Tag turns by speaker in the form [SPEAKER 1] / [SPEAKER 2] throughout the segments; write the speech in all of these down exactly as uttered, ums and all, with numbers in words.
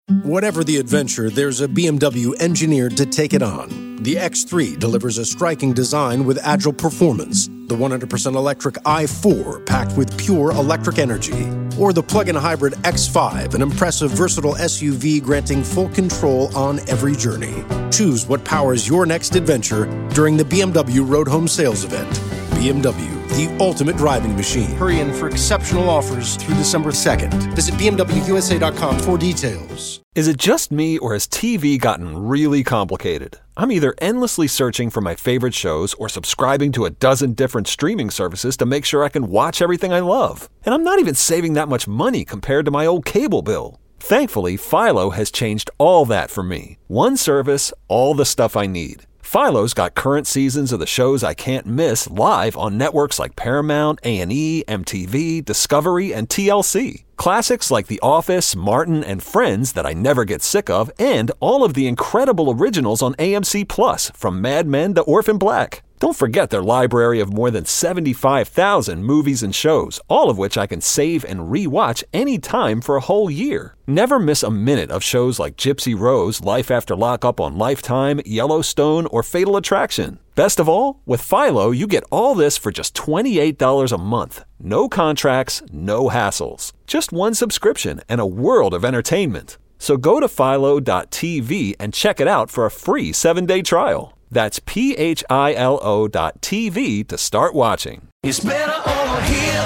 [SPEAKER 1] Whatever the adventure, there's a B M W engineered to take it on. The X three delivers a striking design with agile performance. The one hundred percent electric i four packed with pure electric energy. Or the plug-in hybrid X five, an impressive versatile S U V granting full control on every journey. Choose what powers your next adventure during the B M W Road Home Sales Event. B M W, the ultimate driving machine. Hurry in for exceptional offers through December second. Visit B M W U S A dot com for details.
[SPEAKER 2] Is it just me, or has T V gotten really complicated? I'm either endlessly searching for my favorite shows or subscribing to a dozen different streaming services to make sure I can watch everything I love. And I'm not even saving that much money compared to my old cable bill. Thankfully, Philo has changed all that for me. One service, all the stuff I need. Philo's got current seasons of the shows I can't miss live on networks like Paramount, A and E, M T V, Discovery, and T L C. Classics like The Office, Martin, and Friends that I never get sick of, and all of the incredible originals on A M C Plus, from Mad Men to Orphan Black. Don't forget their library of more than seventy-five thousand movies and shows, all of which I can save and re-watch anytime for a whole year. Never miss a minute of shows like Gypsy Rose, Life After Lockup on Lifetime, Yellowstone, or Fatal Attraction. Best of all, with Philo, you get all this for just twenty-eight dollars a month. No contracts, no hassles. Just one subscription and a world of entertainment. So go to philo dot t v and check it out for a free seven-day trial. That's P H I L O dot T V to start watching.
[SPEAKER 3] It's better over here.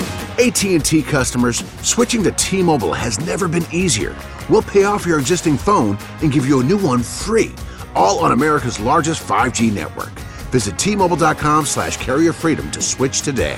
[SPEAKER 4] A T and T customers, switching to T-Mobile has never been easier. We'll pay off your existing phone and give you a new one free, all on America's largest five G network. Visit T Mobile dot com slash carrier freedom to switch today.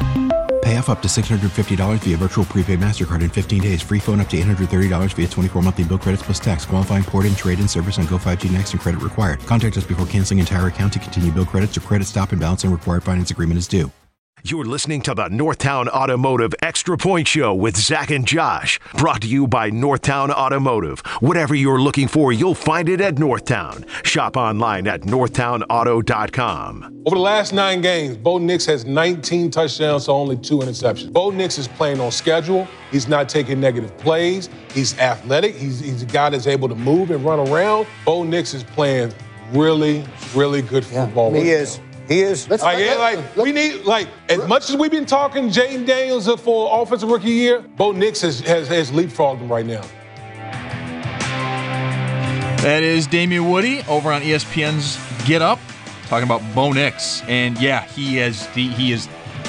[SPEAKER 5] Pay off up to six hundred fifty dollars via virtual prepaid MasterCard in fifteen days. Free phone up to eight hundred thirty dollars via twenty-four monthly bill credits plus tax. Qualifying port-in, trade-in service on Go five G Next and credit required. Contact us before canceling entire account to continue bill credits or credit stop and balance and required finance agreement is due.
[SPEAKER 6] You're listening to the Northtown Automotive Extra Point Show with Zach and Josh. Brought to you by Northtown Automotive. Whatever you're looking for, you'll find it at Northtown. Shop online at northtown auto dot com.
[SPEAKER 7] Over the last nine games, Bo Nix has nineteen touchdowns to only two interceptions. Bo Nix is playing on schedule. He's not taking negative plays. He's athletic. He's, he's a guy that's able to move and run around. Bo Nix is playing really, really good football.
[SPEAKER 8] Yeah, he is. He is.
[SPEAKER 7] Let's, like, let's, like let's, we need, like, as much as we've been talking Jaden Daniels for Offensive Rookie Year, Bo Nix has, has, has leapfrogged him right now.
[SPEAKER 9] That is Damian Woody over on E S P N's Get Up, talking about Bo Nix. And, yeah, he is the, he is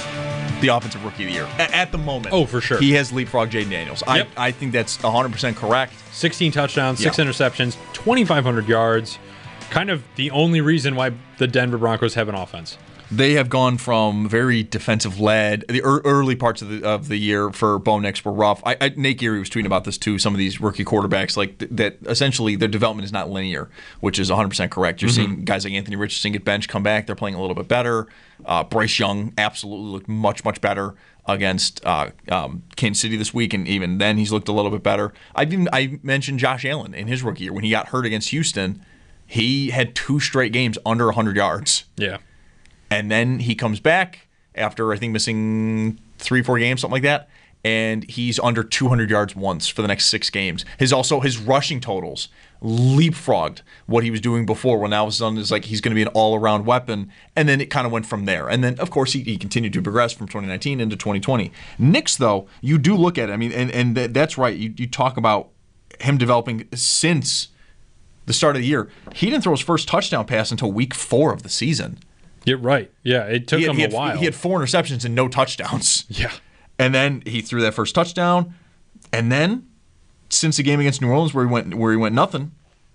[SPEAKER 9] the Offensive Rookie of the Year at, at the moment.
[SPEAKER 10] Oh, for sure.
[SPEAKER 9] He has leapfrogged Jaden Daniels. Yep. I, I think that's one hundred percent correct.
[SPEAKER 10] sixteen touchdowns, six
[SPEAKER 9] yeah.
[SPEAKER 10] interceptions, twenty-five hundred yards. Kind of the only reason why the Denver Broncos have an offense.
[SPEAKER 9] They have gone from very defensive-led. The early parts of the of the year for Bo Nix were rough. I, I, Nate Geary was tweeting about this too. Some of these rookie quarterbacks, like th- that, essentially their development is not linear, which is one hundred percent correct. You're mm-hmm. seeing guys like Anthony Richardson get benched, come back. They're playing a little bit better. Uh, Bryce Young absolutely looked much much better against uh, um, Kansas City this week, and even then he's looked a little bit better. I've even I mentioned Josh Allen in his rookie year when he got hurt against Houston. He had two straight games under one hundred yards.
[SPEAKER 10] Yeah.
[SPEAKER 9] And then he comes back after, I think, missing three, four games, something like that, and he's under two hundred yards once for the next six games. His also his rushing totals leapfrogged what he was doing before, when now all of a sudden it's like he's going to be an all-around weapon, and then it kind of went from there. And then, of course, he, he continued to progress from twenty nineteen into twenty twenty. Nix, though, you do look at it. I mean, and, and th- that's right. You, you talk about him developing since the start of the year. He didn't throw his first touchdown pass until week four of the season.
[SPEAKER 10] You're right. Yeah, it took
[SPEAKER 9] he had,
[SPEAKER 10] him
[SPEAKER 9] he had,
[SPEAKER 10] a while.
[SPEAKER 9] He had four interceptions and no touchdowns.
[SPEAKER 10] Yeah.
[SPEAKER 9] And then he threw that first touchdown. And then, since the game against New Orleans where he went where he went nothing,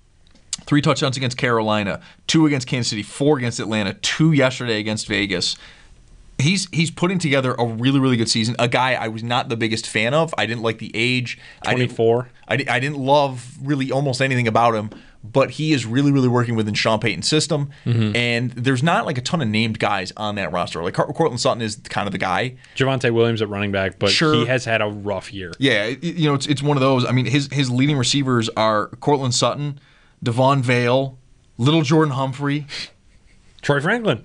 [SPEAKER 9] three touchdowns against Carolina, two against Kansas City, four against Atlanta, two yesterday against Vegas. He's he's putting together a really, really good season. A guy I was not the biggest fan of. I didn't like the age.
[SPEAKER 10] twenty-four.
[SPEAKER 9] I didn't, I, I didn't love really almost anything about him. But he is really, really working within Sean Payton's system. Mm-hmm. And there's not like a ton of named guys on that roster. Like Cortland Sutton is kind of the guy.
[SPEAKER 10] Javonte Williams at running back, but
[SPEAKER 9] sure.
[SPEAKER 10] he has had a rough year.
[SPEAKER 9] Yeah, it, you know, it's it's one of those. I mean, his his leading receivers are Cortland Sutton, Devon Vale, Little Jordan Humphrey,
[SPEAKER 10] Troy Franklin,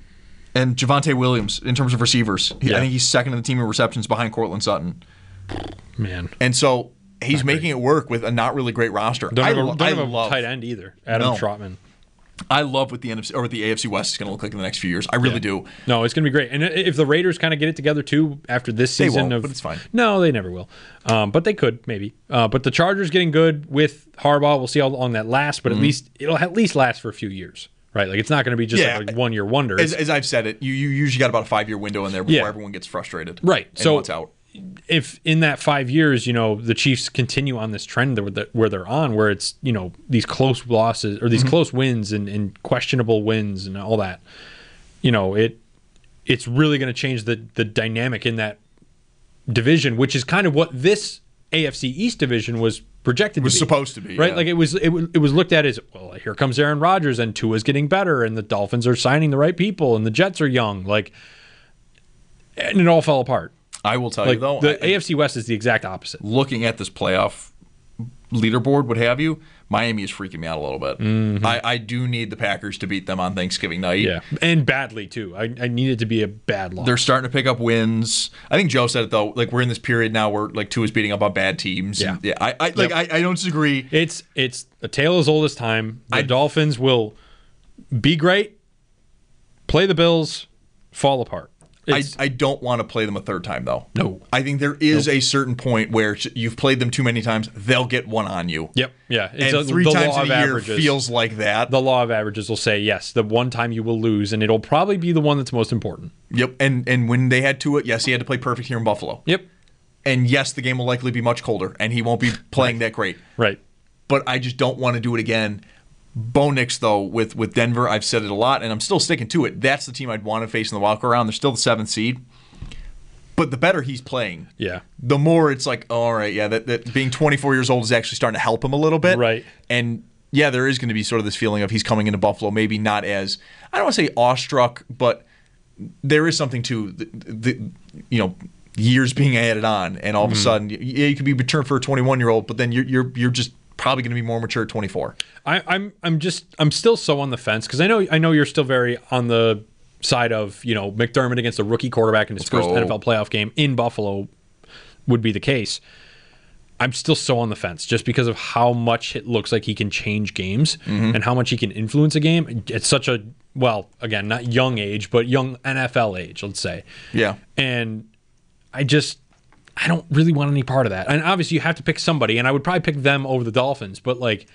[SPEAKER 9] and Javonte Williams in terms of receivers. He,
[SPEAKER 10] yeah.
[SPEAKER 9] I think he's second in the team in receptions behind Cortland Sutton.
[SPEAKER 10] Man.
[SPEAKER 9] And so he's
[SPEAKER 10] not
[SPEAKER 9] making
[SPEAKER 10] great.
[SPEAKER 9] it work with a not really great roster.
[SPEAKER 10] Don't
[SPEAKER 9] I,
[SPEAKER 10] have a,
[SPEAKER 9] lo-
[SPEAKER 10] don't
[SPEAKER 9] I
[SPEAKER 10] have a
[SPEAKER 9] love
[SPEAKER 10] tight end either. Adam
[SPEAKER 9] No.
[SPEAKER 10] Trotman.
[SPEAKER 9] I love what the N F C or what the A F C West is going to look like in the next few years. I really
[SPEAKER 10] Yeah.
[SPEAKER 9] do.
[SPEAKER 10] No, it's going to be great. And if the Raiders kind of get it together too after this
[SPEAKER 9] They
[SPEAKER 10] season
[SPEAKER 9] won't,
[SPEAKER 10] of,
[SPEAKER 9] but it's fine.
[SPEAKER 10] No, they never will. Um, but they could maybe. Uh, but the Chargers getting good with Harbaugh. We'll see how long that lasts. But
[SPEAKER 9] Mm-hmm.
[SPEAKER 10] at least it'll at least last for a few years, right? Like it's not going to be just
[SPEAKER 9] Yeah.
[SPEAKER 10] like a one year wonder.
[SPEAKER 9] As,
[SPEAKER 10] It's-
[SPEAKER 9] as I've said it, you, you usually got about a five year window in there before
[SPEAKER 10] Yeah.
[SPEAKER 9] everyone gets frustrated.
[SPEAKER 10] Right.
[SPEAKER 9] And
[SPEAKER 10] So
[SPEAKER 9] wants out.
[SPEAKER 10] if in that five years, you know, the Chiefs continue on this trend that where they're on, where it's, you know, these close losses or these
[SPEAKER 9] Mm-hmm.
[SPEAKER 10] close wins and, and questionable wins and all that, you know, it it's really going to change the the dynamic in that division, which is kind of what this A F C East division was projected
[SPEAKER 9] Was
[SPEAKER 10] to be.
[SPEAKER 9] supposed to be,
[SPEAKER 10] right?
[SPEAKER 9] yeah.
[SPEAKER 10] Like it was, it was, it was looked at as, well, here comes Aaron Rodgers and Tua's getting better and the Dolphins are signing the right people and the Jets are young, like, and it all fell apart.
[SPEAKER 9] I will tell
[SPEAKER 10] Like
[SPEAKER 9] you though,
[SPEAKER 10] the
[SPEAKER 9] I-
[SPEAKER 10] A F C West is the exact opposite.
[SPEAKER 9] looking at this playoff leaderboard, what have you, Miami is freaking me out a little bit. I, I do need the Packers to beat them on Thanksgiving night.
[SPEAKER 10] Yeah, and badly too. I, I need it to be a bad loss.
[SPEAKER 9] They're starting to pick up wins. I think Joe said it though. Like we're in this period now where like Tua's beating up on bad teams.
[SPEAKER 10] Yeah.
[SPEAKER 9] And, yeah. I, I like.
[SPEAKER 10] Yep.
[SPEAKER 9] I, I don't disagree.
[SPEAKER 10] It's it's a tale as old as time. The
[SPEAKER 9] I-
[SPEAKER 10] Dolphins will be great, play the Bills, fall apart.
[SPEAKER 9] I,
[SPEAKER 10] It's,
[SPEAKER 9] I don't want to play them a third time though.
[SPEAKER 10] No.
[SPEAKER 9] I think there is a certain point where you've played them too many times. They'll get one on you.
[SPEAKER 10] yep, yeah. It's
[SPEAKER 9] And
[SPEAKER 10] a-
[SPEAKER 9] three
[SPEAKER 10] the
[SPEAKER 9] times
[SPEAKER 10] law
[SPEAKER 9] a
[SPEAKER 10] of
[SPEAKER 9] year
[SPEAKER 10] averages.
[SPEAKER 9] feels like that.
[SPEAKER 10] The law of averages will say yes. The one time you will lose, and it'll probably be the one that's most important.
[SPEAKER 9] Yep. And and when they had Tua, yes, he had to play perfect here in Buffalo.
[SPEAKER 10] Yep.
[SPEAKER 9] And yes, the game will likely be much colder, and he won't be playing that great.
[SPEAKER 10] Right.
[SPEAKER 9] But I just don't want to do it again. Bo Nix, though, with, with Denver, I've said it a lot, and I'm still sticking to it. That's the team I'd want to face in the wild card round. They're still the seventh seed. But the better he's playing,
[SPEAKER 10] Yeah.
[SPEAKER 9] the more it's like, oh, all right, yeah, that, that being twenty-four years old is actually starting to help him a little bit.
[SPEAKER 10] Right.
[SPEAKER 9] And yeah, there is going to be sort of this feeling of he's coming into Buffalo, maybe not as, I don't want to say awestruck, but there is something to the, the you know, years being added on, and all of a sudden, yeah, you could be mature for a twenty-one-year-old, but then you're you're you're just probably going to be more mature at twenty-four.
[SPEAKER 10] I, I'm I'm just I'm still so on the fence because I know I know you're still very on the side of, you know, McDermott against a rookie quarterback in his
[SPEAKER 9] Let's
[SPEAKER 10] first
[SPEAKER 9] go.
[SPEAKER 10] N F L playoff game in Buffalo would be the case. I'm still so on the fence just because of how much it looks like he can change games
[SPEAKER 9] Mm-hmm.
[SPEAKER 10] and how much he can influence a game. It's such a, well, again, not young age, but young N F L age, let's say.
[SPEAKER 9] Yeah.
[SPEAKER 10] And I just, I don't really want any part of that. And obviously you have to pick somebody, and I would probably pick them over the Dolphins, but like,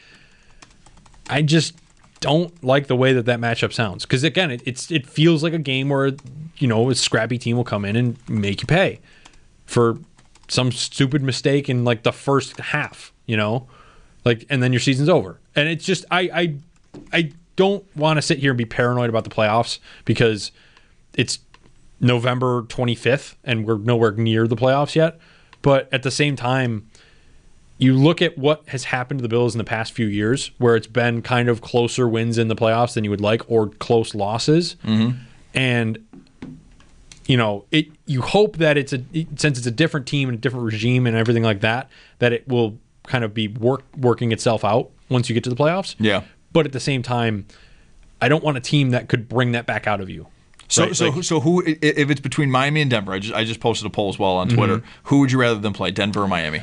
[SPEAKER 10] I just don't like the way that that matchup sounds. Because again, it, it's it feels like a game where, you know, a scrappy team will come in and make you pay for some stupid mistake in like the first half, you know, like, and then your season's over. And it's just, I, I, I don't want to sit here and be paranoid about the playoffs because it's November twenty-fifth and we're nowhere near the playoffs yet. But at the same time, you look at what has happened to the Bills in the past few years where it's been kind of closer wins in the playoffs than you would like or close losses.
[SPEAKER 9] Mm-hmm.
[SPEAKER 10] And, you know, it. you hope that it's a, since it's a different team and a different regime and everything like that, that it will kind of be work, working itself out once you get to the playoffs.
[SPEAKER 9] Yeah.
[SPEAKER 10] But at the same time, I don't want a team that could bring that back out of you.
[SPEAKER 9] So,
[SPEAKER 10] Right,
[SPEAKER 9] so,
[SPEAKER 10] like-
[SPEAKER 9] so who? i- If it's between Miami and Denver, I just, I just posted a poll as well on Twitter. Who would you rather them play, Denver or Miami?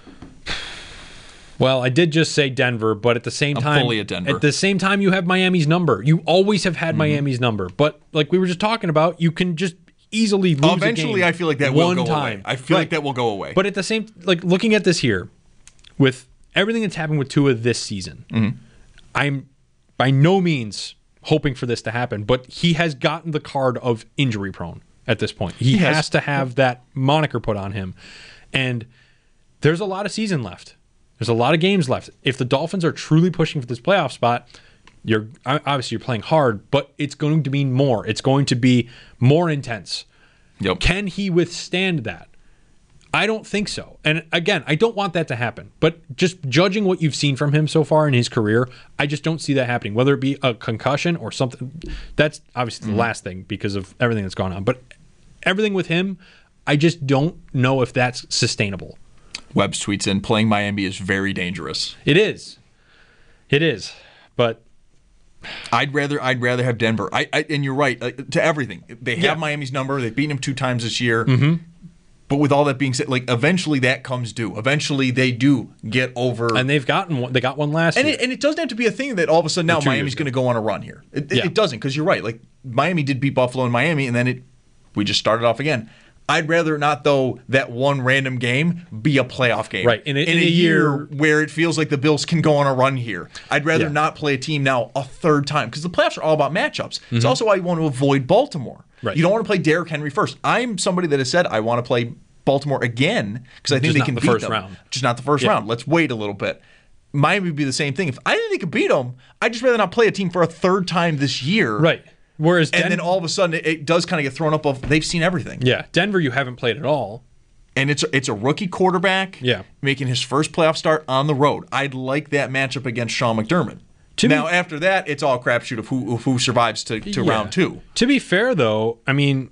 [SPEAKER 10] Well, I did just say Denver, but at the same
[SPEAKER 9] I'm
[SPEAKER 10] time,
[SPEAKER 9] fully at Denver.
[SPEAKER 10] at the same time, you have Miami's number. You always have had
[SPEAKER 9] Mm-hmm.
[SPEAKER 10] Miami's number, but like we were just talking about, you can just easily lose.
[SPEAKER 9] Eventually,
[SPEAKER 10] a game
[SPEAKER 9] I feel like that will
[SPEAKER 10] one
[SPEAKER 9] go
[SPEAKER 10] time.
[SPEAKER 9] away. I feel like
[SPEAKER 10] Right.
[SPEAKER 9] that will go away.
[SPEAKER 10] But at the same, like looking at this here, with everything that's happened with Tua this season,
[SPEAKER 9] Mm-hmm.
[SPEAKER 10] I'm by no means hoping for this to happen. But he has gotten the card of injury prone at this point. He,
[SPEAKER 9] He has.
[SPEAKER 10] has to have that moniker put on him, and there's a lot of season left. There's a lot of games left. If the Dolphins are truly pushing for this playoff spot, you're obviously you're playing hard, but it's going to be more. It's going to be more intense.
[SPEAKER 9] Yep.
[SPEAKER 10] Can he withstand that? I don't think so. And again, I don't want that to happen. But just judging what you've seen from him so far in his career, I just don't see that happening. Whether it be a concussion or something, that's obviously the last thing because of everything that's gone on. But everything with him, I just don't know if that's sustainable.
[SPEAKER 9] Webbs tweets in, playing Miami is very dangerous.
[SPEAKER 10] It is. It is. But
[SPEAKER 9] I'd rather I'd rather have Denver. I, I and you're right uh, to everything. They have
[SPEAKER 10] Yeah.
[SPEAKER 9] Miami's number. They've beaten him two times this year. But with all that being said, like eventually that comes due. Eventually they do get over,
[SPEAKER 10] and they've gotten one. They got one last
[SPEAKER 9] and
[SPEAKER 10] year,
[SPEAKER 9] it, and it doesn't have to be a thing that all of a sudden now Miami's going to go on a run here. It,
[SPEAKER 10] yeah.
[SPEAKER 9] it doesn't, because you're right. Like Miami did beat Buffalo in Miami, and then it we just started off again. I'd rather not, though, that one random game be a playoff game.
[SPEAKER 10] Right. In a,
[SPEAKER 9] in
[SPEAKER 10] in
[SPEAKER 9] a,
[SPEAKER 10] a
[SPEAKER 9] year,
[SPEAKER 10] year
[SPEAKER 9] where it feels like the Bills can go on a run here. I'd rather
[SPEAKER 10] Yeah.
[SPEAKER 9] not play a team now a third time, because the playoffs are all about matchups. Mm-hmm. It's also why you want to avoid Baltimore.
[SPEAKER 10] Right.
[SPEAKER 9] You don't want to play Derrick Henry first. I'm somebody that has said I want to play Baltimore again because I think
[SPEAKER 10] Just
[SPEAKER 9] they
[SPEAKER 10] not
[SPEAKER 9] can
[SPEAKER 10] the
[SPEAKER 9] beat
[SPEAKER 10] first
[SPEAKER 9] them.
[SPEAKER 10] round.
[SPEAKER 9] Just not the first
[SPEAKER 10] Yeah.
[SPEAKER 9] round. Let's wait a little bit. Miami would be the same thing. If I didn't think they could beat them, I'd just rather not play a team for a third time this year.
[SPEAKER 10] Right. Whereas
[SPEAKER 9] and
[SPEAKER 10] Den-
[SPEAKER 9] then all of a sudden it, it does kind of get thrown up of they've seen everything.
[SPEAKER 10] Yeah, Denver you haven't played at all.
[SPEAKER 9] And it's a, it's a rookie quarterback
[SPEAKER 10] Yeah.
[SPEAKER 9] making his first playoff start on the road. I'd like that matchup against Sean McDermott.
[SPEAKER 10] To
[SPEAKER 9] now,
[SPEAKER 10] be-
[SPEAKER 9] after that, it's all a crapshoot of who, of who survives to, to
[SPEAKER 10] Yeah.
[SPEAKER 9] round two.
[SPEAKER 10] To be fair, though, I mean,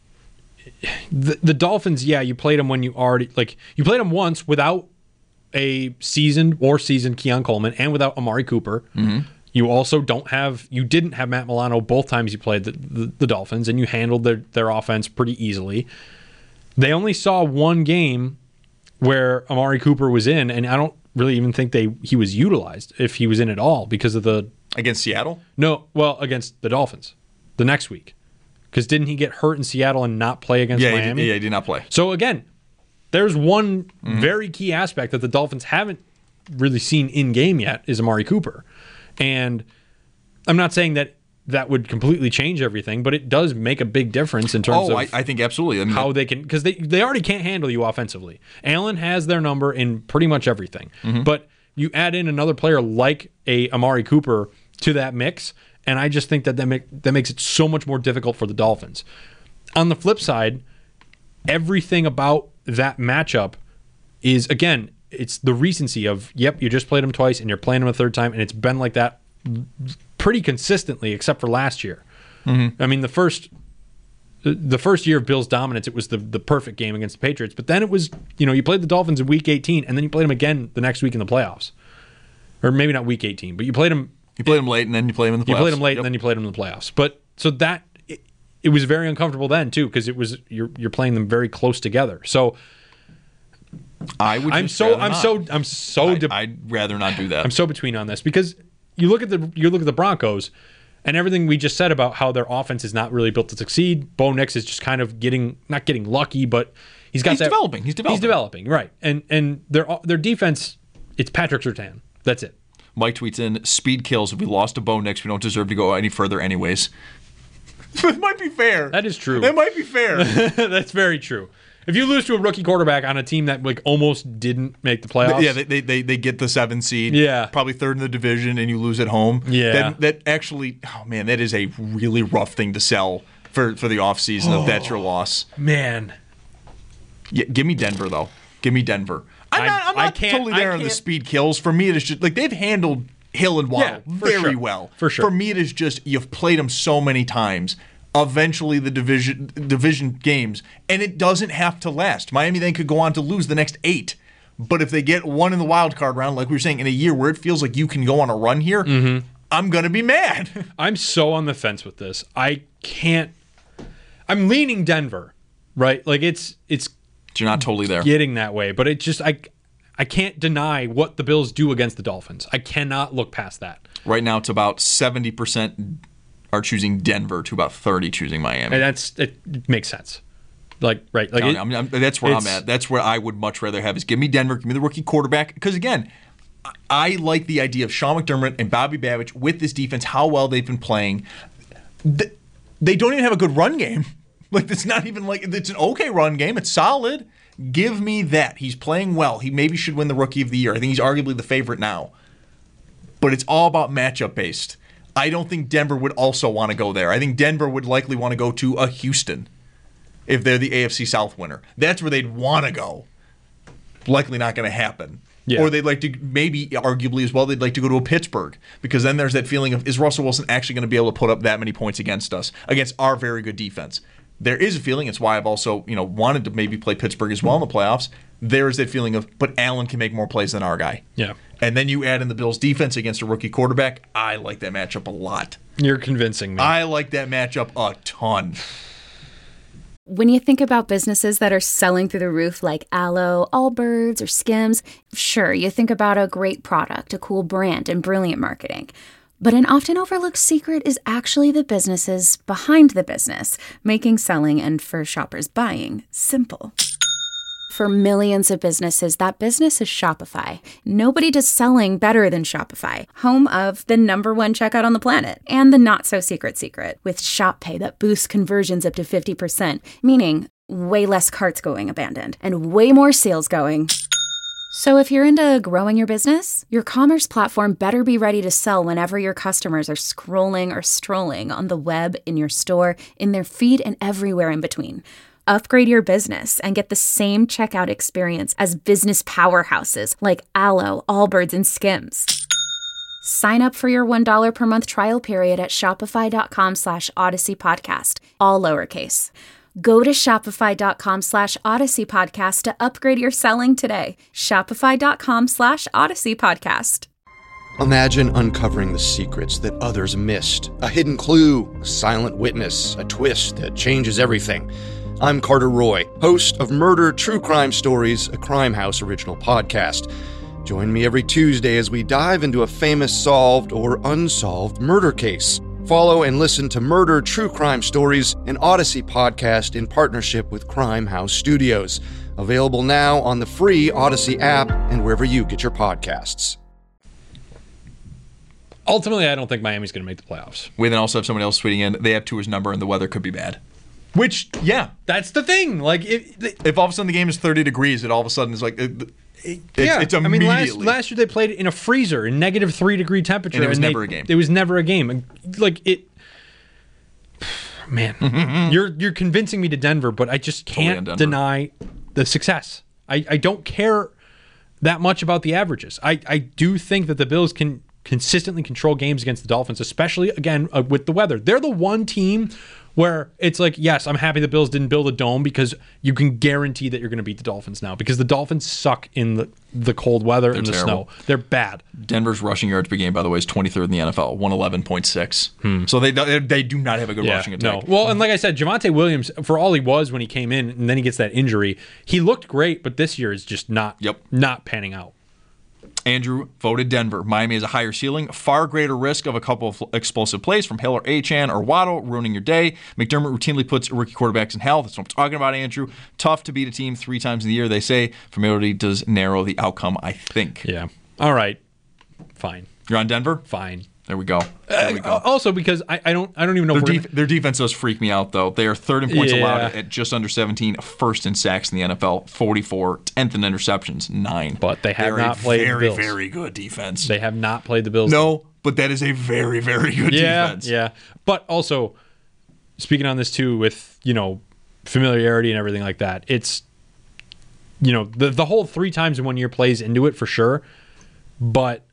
[SPEAKER 10] the, the Dolphins, yeah, you played them when you already, like, you played them once without a seasoned or seasoned Keon Coleman and without Amari Cooper. Mm-hmm. You also don't have, you didn't have Matt Milano both times you played the, the, the Dolphins, and you handled their, their offense pretty easily. They only saw one game where Amari Cooper was in, and I don't really even think they he was utilized, if he was in at all, because of the...
[SPEAKER 9] Against Seattle?
[SPEAKER 10] No, well, against the Dolphins the next week. Because didn't he get hurt in Seattle and not play against
[SPEAKER 9] Yeah,
[SPEAKER 10] Miami?
[SPEAKER 9] he did, yeah, he did not play.
[SPEAKER 10] So again, there's one
[SPEAKER 9] Mm-hmm.
[SPEAKER 10] very key aspect that the Dolphins haven't really seen in game yet is Amari Cooper. And I'm not saying that that would completely change everything, but it does make a big difference in terms
[SPEAKER 9] Oh,
[SPEAKER 10] of
[SPEAKER 9] I, I think absolutely. I mean,
[SPEAKER 10] how they can, because they, they already can't handle you offensively. Allen has their number in pretty much everything.
[SPEAKER 9] Mm-hmm.
[SPEAKER 10] But you add in another player like a Amari Cooper to that mix, and I just think that that, make, that makes it so much more difficult for the Dolphins. On the flip side, everything about that matchup is, again, it's the recency of, yep, you just played them twice and you're playing them a third time, and it's been like that pretty consistently except for last year. Mm-hmm. I mean, the first the first year of Bills' dominance, it was the, the perfect game against the Patriots, but then it was, you know, you played the Dolphins in week eighteen, and then you played them again the next week in the playoffs. Or maybe not week eighteen, but you played them...
[SPEAKER 9] You played them late, and then you played them in the playoffs.
[SPEAKER 10] You played them late,
[SPEAKER 9] Yep.
[SPEAKER 10] and then you played them in the playoffs. But, so that... It, it was very uncomfortable then, too, because it was you're you're playing them very close together. So...
[SPEAKER 9] I would.
[SPEAKER 10] I'm
[SPEAKER 9] just
[SPEAKER 10] so
[SPEAKER 9] rather
[SPEAKER 10] I'm
[SPEAKER 9] not.
[SPEAKER 10] so I'm so
[SPEAKER 9] I,
[SPEAKER 10] de-
[SPEAKER 9] I'd rather not do that.
[SPEAKER 10] I'm so between on this because you look at the you look at the Broncos and everything we just said about how their offense is not really built to succeed. Bo Nix is just kind of getting not getting lucky, but he's got
[SPEAKER 9] He's
[SPEAKER 10] that,
[SPEAKER 9] developing. He's developing.
[SPEAKER 10] He's developing, right? And and their their defense, it's Patrick Surtain. That's it.
[SPEAKER 9] Mike tweets in, speed kills. If we lost to Bo Nix, we don't deserve to go any further anyways. That might be fair.
[SPEAKER 10] That is true.
[SPEAKER 9] That might be fair.
[SPEAKER 10] That's very true. If you lose to a rookie quarterback on a team that like almost didn't make the playoffs,
[SPEAKER 9] Yeah, they, they they get the seven seed.
[SPEAKER 10] Yeah.
[SPEAKER 9] Probably third in the division, and you lose at home.
[SPEAKER 10] Yeah.
[SPEAKER 9] That, that actually, oh man, that is a really rough thing to sell for, for the offseason if that's your loss.
[SPEAKER 10] man,
[SPEAKER 9] Yeah, give me Denver, though. Give me Denver. I'm
[SPEAKER 10] I-
[SPEAKER 9] not, I'm
[SPEAKER 10] I
[SPEAKER 9] not
[SPEAKER 10] can't-
[SPEAKER 9] totally there
[SPEAKER 10] I
[SPEAKER 9] on the
[SPEAKER 10] can't-
[SPEAKER 9] speed kills. For me, it is just like they've handled Hill and Waddle
[SPEAKER 10] Yeah, for
[SPEAKER 9] very
[SPEAKER 10] sure.
[SPEAKER 9] well.
[SPEAKER 10] For sure.
[SPEAKER 9] For me, it is just you've played them so many times. Eventually, the division division games, and it doesn't have to last. Miami then could go on to lose the next eight. But if they get one in the wild card round, like we were saying, in a year where it feels like you can go on a run here,
[SPEAKER 10] Mm-hmm.
[SPEAKER 9] I'm gonna be mad.
[SPEAKER 10] I'm so on the fence with this. I can't. I'm leaning Denver, right? Like it's it's
[SPEAKER 9] You're not totally there.
[SPEAKER 10] getting that way, but it just I I can't deny what the Bills do against the Dolphins. I cannot look past that.
[SPEAKER 9] Right now, it's about seventy percent are choosing Denver to about thirty choosing Miami.
[SPEAKER 10] And that's it, it makes sense. Like right, like
[SPEAKER 9] Telling
[SPEAKER 10] it-
[SPEAKER 9] you, I'm- I'm- that's where I'm
[SPEAKER 10] it's-
[SPEAKER 9] at. That's where I would much rather have is give me Denver, give me the rookie quarterback. Because again, I, I like the idea of Sean McDermott and Bobby Babich with this defense, how well they've been playing. Th- They don't even have a good run game. Like it's not even like it's an okay run game. It's solid. Give me that. He's playing well. He maybe should win the rookie of the year. I think he's arguably the favorite now. But it's all about matchup based. I don't think Denver would also want to go there. I think Denver would likely want to go to a Houston if they're the A F C South winner. That's where they'd want to go. Likely not going to happen.
[SPEAKER 10] Yeah.
[SPEAKER 9] Or they'd like to, maybe arguably as well, they'd like to go to a Pittsburgh because then there's that feeling of, is Russell Wilson actually going to be able to put up that many points against us, against our very good defense? There is a feeling, it's why I've also, you know, wanted to maybe play Pittsburgh as well in the playoffs. There is that feeling of, but Allen can make more plays than our guy.
[SPEAKER 10] Yeah.
[SPEAKER 9] And then you add in the Bills' defense against a rookie quarterback. I like that matchup a lot.
[SPEAKER 10] You're convincing me.
[SPEAKER 9] I like that matchup a ton.
[SPEAKER 8] When you think about businesses that are selling through the roof like Aloe, Allbirds, or Skims, sure, you think about a great product, a cool brand, and brilliant marketing. But an often overlooked secret is actually the businesses behind the business, making selling and, for shoppers, buying simple. For millions of businesses, that business is Shopify. Nobody does selling better than Shopify, home of the number one checkout on the planet, and the not-so-secret secret, with Shop Pay that boosts conversions up to fifty percent, meaning way less carts going abandoned, and way more sales going. So if you're into growing your business, your commerce platform better be ready to sell whenever your customers are scrolling or strolling on the web, in your store, in their feed, and everywhere in between. Upgrade your business and get the same checkout experience as business powerhouses like Aloe, Allbirds, and Skims. Sign up for your one dollar per month trial period at shopify.com slash Odyssey Podcast, all lowercase. Go to shopify.com slash Odyssey Podcast to upgrade your selling today. Shopify.com slash Odyssey Podcast.
[SPEAKER 11] Imagine uncovering the secrets that others missed. A hidden clue, a silent witness, a twist that changes everything. I'm Carter Roy, host of Murder True Crime Stories, a Crime House original podcast. Join me every Tuesday as we dive into a famous solved or unsolved murder case. Follow and listen to Murder True Crime Stories, an Odyssey podcast in partnership with Crime House Studios. Available now on the free Odyssey app and wherever you get your podcasts.
[SPEAKER 10] Ultimately, I don't think Miami's going to make the playoffs.
[SPEAKER 9] We then also have someone else tweeting in, they have Tua's number and the weather could be bad. Which, yeah.
[SPEAKER 10] That's the thing. Like, if,
[SPEAKER 9] if all of a sudden the game is thirty degrees, it all of a sudden is like, it, it,
[SPEAKER 10] yeah.
[SPEAKER 9] it's immediately.
[SPEAKER 10] I mean, last, last year they played it in a freezer in negative three degree temperature.
[SPEAKER 9] And it was
[SPEAKER 10] and
[SPEAKER 9] never
[SPEAKER 10] they,
[SPEAKER 9] a game.
[SPEAKER 10] It was never a game. Like, it. Man, you're you're convincing me to Denver, but I just can't
[SPEAKER 9] totally
[SPEAKER 10] deny the success. I, I don't care that much about the averages. I, I do think that the Bills can consistently control games against the Dolphins, especially, again, uh, with the weather. They're the one team where it's like, yes, I'm happy the Bills didn't build a dome because you can guarantee that you're going to beat the Dolphins now because the Dolphins suck in the, the cold weather
[SPEAKER 9] They're
[SPEAKER 10] and the
[SPEAKER 9] terrible.
[SPEAKER 10] snow. They're bad.
[SPEAKER 9] Denver's rushing yards per game, by the way, is twenty-third in the N F L, one eleven point six. Hmm. So they they do not have a good
[SPEAKER 10] Yeah,
[SPEAKER 9] rushing attack.
[SPEAKER 10] no. Well, and like I said, Javonte Williams, for all he was when he came in and then he gets that injury, he looked great, but this year is just not,
[SPEAKER 9] Yep.
[SPEAKER 10] not panning out.
[SPEAKER 9] Andrew voted Denver. Miami has a higher ceiling, far greater risk of a couple of explosive plays from Hill or Achane or Waddle ruining your day. McDermott routinely puts rookie quarterbacks in hell. That's what I'm talking about, Andrew. Tough to beat a team three times in the year, they say. Familiarity does narrow the outcome, I think.
[SPEAKER 10] Yeah. All right. Fine.
[SPEAKER 9] You're on Denver?
[SPEAKER 10] Fine.
[SPEAKER 9] There we go. There we go.
[SPEAKER 10] Uh, also, because I, I don't I don't even know
[SPEAKER 9] Their,
[SPEAKER 10] if we're
[SPEAKER 9] def-
[SPEAKER 10] gonna...
[SPEAKER 9] their defense does freak me out, though. They are third in points
[SPEAKER 10] Yeah.
[SPEAKER 9] allowed at just under seventeen, first in sacks in the N F L, forty-four, tenth in interceptions, nine.
[SPEAKER 10] But they have
[SPEAKER 9] They're
[SPEAKER 10] not
[SPEAKER 9] a
[SPEAKER 10] played the
[SPEAKER 9] very,
[SPEAKER 10] Bills.
[SPEAKER 9] very good defense.
[SPEAKER 10] They have not played the Bills.
[SPEAKER 9] No, but that is a very, very good
[SPEAKER 10] yeah,
[SPEAKER 9] defense.
[SPEAKER 10] Yeah, but also, speaking on this too with, you know, familiarity and everything like that, it's, you know, the, the whole three times in one year plays into it for sure, but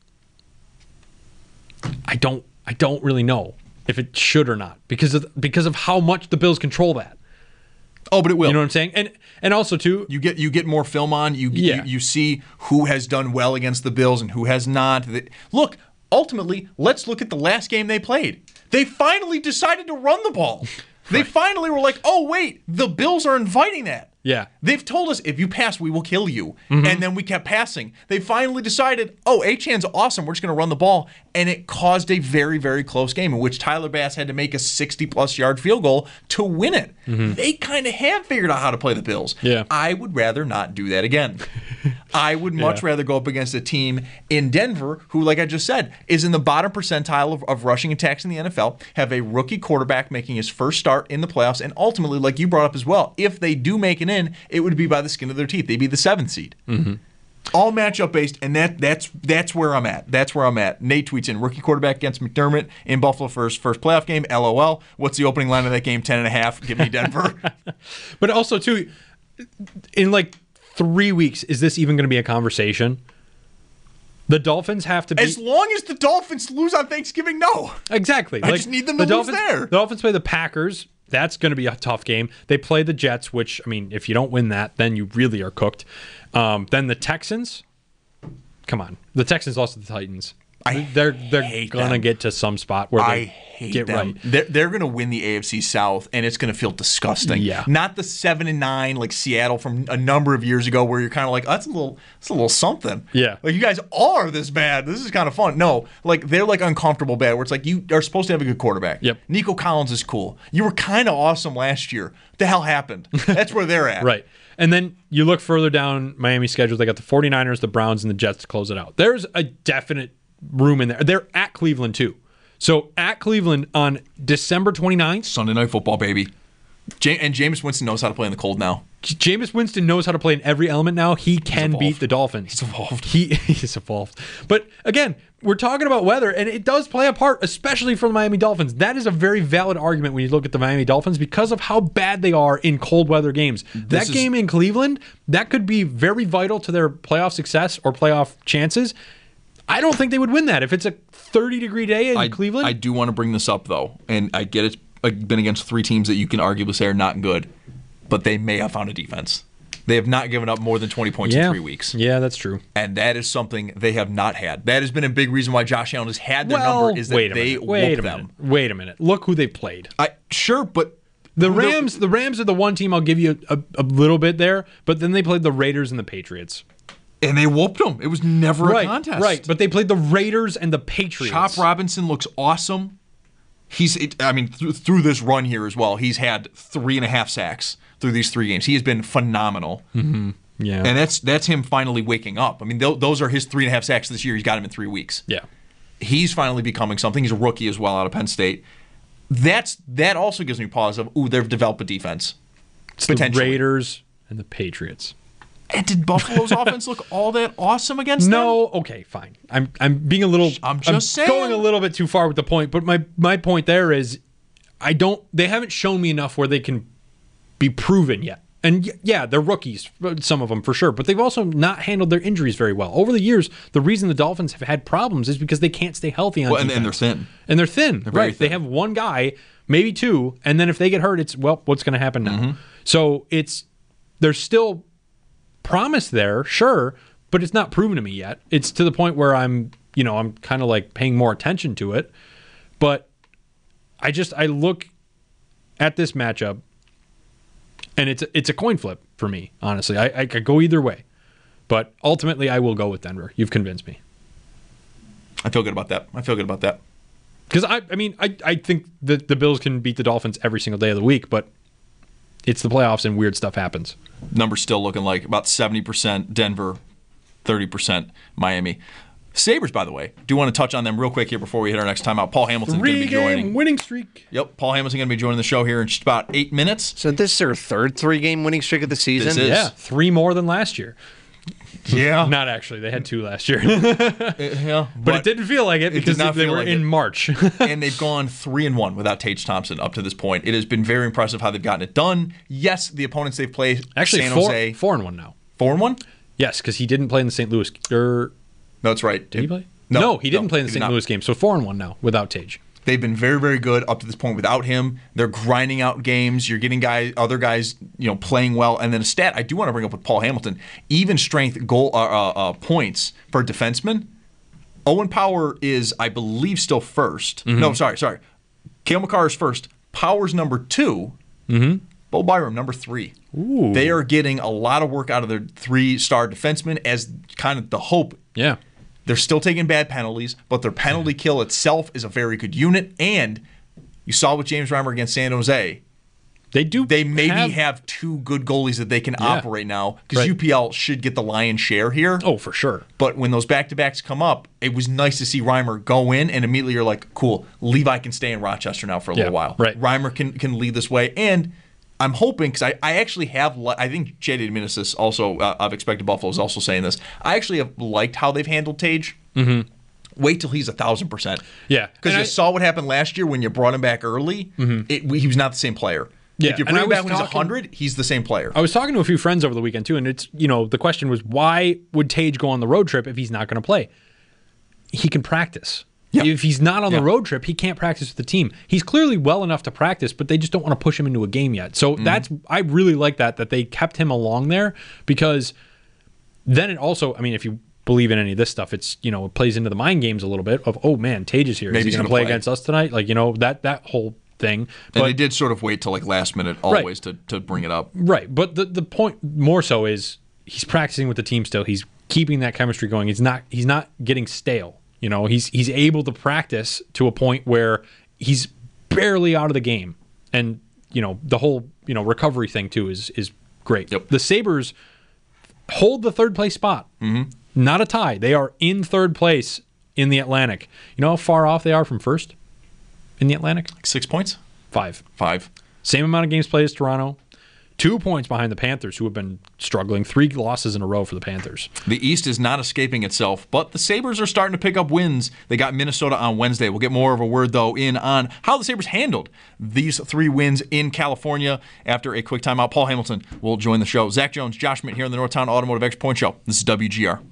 [SPEAKER 10] I don't I don't really know if it should or not because of because of how much the Bills control that.
[SPEAKER 9] Oh, but it will.
[SPEAKER 10] You know what I'm saying? And and also too,
[SPEAKER 9] you get you get more film on. You,
[SPEAKER 10] Yeah.
[SPEAKER 9] you you see who has done well against the Bills and who has not. Look, ultimately, let's look at the last game they played. They finally decided to run the ball. They finally were like, "Oh wait, the Bills are inviting that."
[SPEAKER 10] yeah.
[SPEAKER 9] They've told us if you pass, we will kill you.
[SPEAKER 10] Mm-hmm.
[SPEAKER 9] And then we kept passing. They finally decided, oh, Achane's awesome. We're just going to run the ball. And it caused a very, very close game in which Tyler Bass had to make a sixty-plus yard field goal to win it.
[SPEAKER 10] Mm-hmm.
[SPEAKER 9] They kind of have figured out how to play the Bills.
[SPEAKER 10] Yeah.
[SPEAKER 9] I would rather not do that again. I would much
[SPEAKER 10] Yeah.
[SPEAKER 9] rather go up against a team in Denver who, like I just said, is in the bottom percentile of, of rushing attacks in the N F L, have a rookie quarterback making his first start in the playoffs, and ultimately, like you brought up as well, if they do make it in, it would be by the skin of their teeth. They'd be the seventh seed.
[SPEAKER 10] Mm-hmm.
[SPEAKER 9] All matchup based, and that that's that's where I'm at. That's where I'm at. Nate tweets in, rookie quarterback against McDermott in Buffalo for his first playoff game. L O L. What's the opening line of that game? Ten and a half. Give me Denver.
[SPEAKER 10] But also too, in like three weeks, is this even going to be a conversation? The Dolphins have to be
[SPEAKER 9] As long as the Dolphins lose on Thanksgiving, no.
[SPEAKER 10] exactly.
[SPEAKER 9] I just need them to
[SPEAKER 10] the
[SPEAKER 9] lose
[SPEAKER 10] Dolphins,
[SPEAKER 9] there.
[SPEAKER 10] The Dolphins play the Packers. That's going to be a tough game. They play the Jets, which, I mean, if you don't win that, then you really are cooked. Um, then the Texans. Come on. The Texans lost to the Titans. I they're they're gonna
[SPEAKER 9] them.
[SPEAKER 10] get to some spot where they
[SPEAKER 9] I hate
[SPEAKER 10] get
[SPEAKER 9] them.
[SPEAKER 10] right.
[SPEAKER 9] They're, they're going to win the A F C South, and it's going to feel disgusting.
[SPEAKER 10] Yeah.
[SPEAKER 9] Not the seven and nine like Seattle from a number of years ago, where you're kind of like, oh, that's a little, that's a little something.
[SPEAKER 10] Yeah.
[SPEAKER 9] Like you guys are this bad. This is kind of fun. No, like they're like uncomfortable bad, where it's like you are supposed to have a good quarterback.
[SPEAKER 10] Yep.
[SPEAKER 9] Nico Collins is cool. You were kind of awesome last year. What the hell happened? That's where they're at.
[SPEAKER 10] Right. And then you look further down Miami's schedule. They got the 49ers, the Browns, and the Jets to close it out. There's a definite room in there. They're at Cleveland, too. So at Cleveland on December twenty-ninth.
[SPEAKER 9] Sunday Night Football, baby. J- and Jameis Winston knows how to play in the cold now.
[SPEAKER 10] Jameis Winston knows how to play in every element now. He can beat the Dolphins.
[SPEAKER 9] He's evolved.
[SPEAKER 10] He, he's evolved. But again, we're talking about weather, and it does play a part, especially for the Miami Dolphins. That is a very valid argument when you look at the Miami Dolphins because of how bad they are in cold weather games.
[SPEAKER 9] This
[SPEAKER 10] that
[SPEAKER 9] is-
[SPEAKER 10] game in Cleveland, that could be very vital to their playoff success or playoff chances. I don't think they would win that if it's a thirty-degree day in
[SPEAKER 9] I,
[SPEAKER 10] Cleveland.
[SPEAKER 9] I do want to bring this up, though, and I get it's been against three teams that you can arguably say are not good, but they may have found a defense. They have not given up more than twenty points
[SPEAKER 10] yeah.
[SPEAKER 9] in three weeks.
[SPEAKER 10] Yeah, that's true.
[SPEAKER 9] And that is something they have not had. That has been a big reason why Josh Allen has had their
[SPEAKER 10] well,
[SPEAKER 9] number is that
[SPEAKER 10] wait a
[SPEAKER 9] they
[SPEAKER 10] minute. Wait
[SPEAKER 9] whoop
[SPEAKER 10] a
[SPEAKER 9] them.
[SPEAKER 10] minute. Wait a minute. Look who they played.
[SPEAKER 9] I Sure, but
[SPEAKER 10] The Rams, the Rams are the one team I'll give you a, a little bit there, but then they played the Raiders and the Patriots.
[SPEAKER 9] And they whooped them. It was never
[SPEAKER 10] right,
[SPEAKER 9] a contest.
[SPEAKER 10] Right, but they played the Raiders and the Patriots.
[SPEAKER 9] Chop Robinson looks awesome. He's, it, I mean, th- through this run here as well, he's had three and a half sacks through these three games. He has been phenomenal.
[SPEAKER 10] Mm-hmm. Yeah,
[SPEAKER 9] and that's that's him finally waking up. I mean, th- those are his three and a half sacks this year. He's got him in three weeks.
[SPEAKER 10] Yeah,
[SPEAKER 9] he's finally becoming something. He's a rookie as well out of Penn State. That's that also gives me pause of ooh, they've developed a defense.
[SPEAKER 10] It's
[SPEAKER 9] potentially.
[SPEAKER 10] The Raiders and the Patriots.
[SPEAKER 9] And did Buffalo's offense look all that awesome against
[SPEAKER 10] no,
[SPEAKER 9] them?
[SPEAKER 10] No, okay, fine. I'm I'm being a little
[SPEAKER 9] I'm just
[SPEAKER 10] I'm
[SPEAKER 9] saying.
[SPEAKER 10] going a little bit too far with the point, but my my point there is I don't they haven't shown me enough where they can be proven yet. And yeah, they're rookies, some of them for sure, but they've also not handled their injuries very well. Over the years, the reason the Dolphins have had problems is because they can't stay healthy on
[SPEAKER 9] well, and,
[SPEAKER 10] defense.
[SPEAKER 9] and they're thin.
[SPEAKER 10] And they're thin,
[SPEAKER 9] they're very
[SPEAKER 10] right.
[SPEAKER 9] thin.
[SPEAKER 10] They have one guy, maybe two, and then if they get hurt, it's, well, what's going to happen now?
[SPEAKER 9] Mm-hmm.
[SPEAKER 10] So it's, there's still promise there, sure, but it's not proven to me yet. It's to the point where I'm, you know, I'm kind of like paying more attention to it. But I just, I look at this matchup, and it's it's a coin flip for me, honestly. I, I could go either way. But ultimately, I will go with Denver. You've convinced me.
[SPEAKER 9] I feel good about that. I feel good about that.
[SPEAKER 10] Because, I, I mean, I, I think the, the Bills can beat the Dolphins every single day of the week, but it's the playoffs and weird stuff happens.
[SPEAKER 9] Numbers still looking like about seventy percent Denver, thirty percent Miami. Sabres, by the way, do want to touch on them real quick here before we hit our next timeout. Paul Hamilton's going to be joining.
[SPEAKER 10] Three-game winning streak.
[SPEAKER 9] Yep, Paul Hamilton's going to be joining the show here in just about eight minutes.
[SPEAKER 12] So this is their third three-game winning streak of the season?
[SPEAKER 9] This is.
[SPEAKER 10] Yeah, three more than last year.
[SPEAKER 9] Yeah.
[SPEAKER 10] Not actually. They had two last year.
[SPEAKER 9] yeah.
[SPEAKER 10] But, but it didn't feel like it because
[SPEAKER 9] it
[SPEAKER 10] they were
[SPEAKER 9] like
[SPEAKER 10] in
[SPEAKER 9] it.
[SPEAKER 10] March.
[SPEAKER 9] And they've gone three and one without Tage Thompson up to this point. It has been very impressive how they've gotten it done. Yes, the opponents they've played,
[SPEAKER 10] actually,
[SPEAKER 9] San
[SPEAKER 10] four,
[SPEAKER 9] Jose.
[SPEAKER 10] Four and one now.
[SPEAKER 9] Four and one?
[SPEAKER 10] Yes, because he didn't play in the Saint Louis. Er,
[SPEAKER 9] no, that's right.
[SPEAKER 10] Did he play?
[SPEAKER 9] No,
[SPEAKER 10] no he didn't
[SPEAKER 9] no,
[SPEAKER 10] play in the Saint Louis game. So four and one now without Tage.
[SPEAKER 9] They've been very, very good up to this point without him. They're grinding out games. You're getting guys, other guys, you know, playing well. And then a stat I do want to bring up with Paul Hamilton: even strength goal uh, uh, uh, points for defensemen. Owen Power is, I believe, still first. Mm-hmm. No, sorry, sorry. Cale Makar is first. Power's number two.
[SPEAKER 10] Mm-hmm.
[SPEAKER 9] Bo Byram number three.
[SPEAKER 10] Ooh.
[SPEAKER 9] They are getting a lot of work out of their three-star defensemen as kind of the hope.
[SPEAKER 10] Yeah.
[SPEAKER 9] They're still taking bad penalties, but their penalty kill itself is a very good unit. And you saw with James Reimer against San Jose.
[SPEAKER 10] They do.
[SPEAKER 9] They maybe
[SPEAKER 10] have,
[SPEAKER 9] have two good goalies that they can
[SPEAKER 10] yeah.
[SPEAKER 9] operate now because
[SPEAKER 10] right.
[SPEAKER 9] U P L should get the lion's share here.
[SPEAKER 10] Oh, for sure.
[SPEAKER 9] But when those back-to-backs come up, it was nice to see Reimer go in, and immediately you're like, cool, Levi can stay in Rochester now for a
[SPEAKER 10] yeah,
[SPEAKER 9] little while.
[SPEAKER 10] Right.
[SPEAKER 9] Reimer can can lead this way. And I'm hoping, because I, I actually have, li- I think J D Dominicus also, uh, of Expected Buffalo, is also saying this. I actually have liked how they've handled Tage.
[SPEAKER 10] Mm-hmm.
[SPEAKER 9] Wait till he's a thousand percent.
[SPEAKER 10] Yeah,
[SPEAKER 9] because you
[SPEAKER 10] I,
[SPEAKER 9] saw what happened last year when you brought him back early. Mm-hmm. It, he was not the same player.
[SPEAKER 10] Yeah,
[SPEAKER 9] if you bring him back when
[SPEAKER 10] talking,
[SPEAKER 9] he's one hundred, he's the same player.
[SPEAKER 10] I was talking to a few friends over the weekend too, and it's you know the question was why would Tage go on the road trip if he's not going to play? He can practice. Yeah. If he's not on yeah. the road trip, he can't practice with the team. He's clearly well enough to practice, but they just don't want to push him into a game yet. So mm-hmm. that's I really like that that they kept him along there because then it also, I mean, if you believe in any of this stuff. It's, you know, it plays into the mind games a little bit of, oh man, Tage is here.
[SPEAKER 9] Maybe
[SPEAKER 10] is he
[SPEAKER 9] he's
[SPEAKER 10] going to
[SPEAKER 9] gonna
[SPEAKER 10] play
[SPEAKER 9] play.
[SPEAKER 10] against us tonight? Like, you know, that that whole thing. But,
[SPEAKER 9] And they did sort of wait till like last minute always to, to bring it up.
[SPEAKER 10] Right. But the, the point more so is he's practicing with the team still. He's keeping that chemistry going. He's not he's not getting stale. You know, he's he's able to practice to a point where he's barely out of the game. And, you know, the whole, you know, recovery thing too is is great.
[SPEAKER 9] Yep.
[SPEAKER 10] The Sabres hold the third place spot.
[SPEAKER 9] Mm-hmm.
[SPEAKER 10] Not a tie. They are in third place in the Atlantic. You know how far off they are from first in the Atlantic?
[SPEAKER 9] Like six points?
[SPEAKER 10] Five.
[SPEAKER 9] Five.
[SPEAKER 10] Same amount of games played as Toronto. Two points behind the Panthers, who have been struggling. Three losses in a row for the Panthers.
[SPEAKER 9] The East is not escaping itself, but the Sabres are starting to pick up wins. They got Minnesota on Wednesday. We'll get more of a word, though, in on how the Sabres handled these three wins in California after a quick timeout. Paul Hamilton will join the show. Zach Jones, Josh Schmidt here on the Northtown Automotive Extra Point Show. This is W G R.